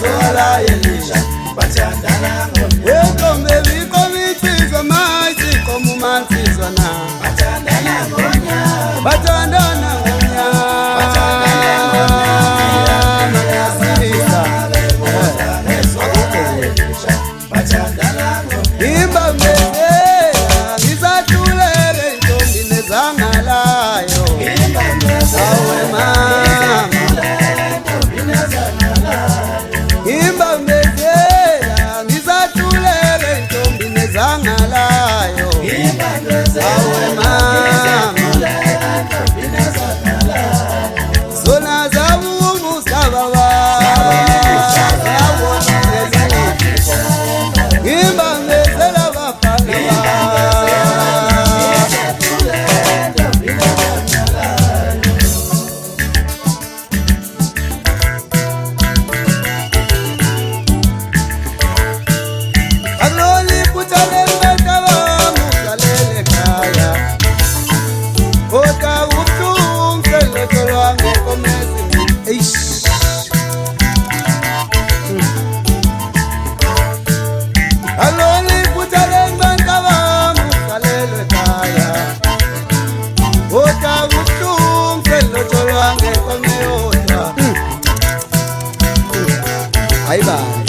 sola Elisha bathandana ngonya entombi bikomithizo mayithi komu mansizwa na bathandana ngonya bathandana ngonya bathandana ngonya sisa Elisha bathandana ngonya imba mbezela ngisatulele entombi nezangalayo imba mbezela awe mama imba mbezela ngisatulele entombi nezangalayo imba mbezela awe mama zona zabubu sababa imba mbezela bafana Aloli kutale mbetaba mukalele kaya Ota utum sele kolwange komezi Eish Aloli kutale mbetaba mukalele kaya Ota utum sele kolwange komezi Aiba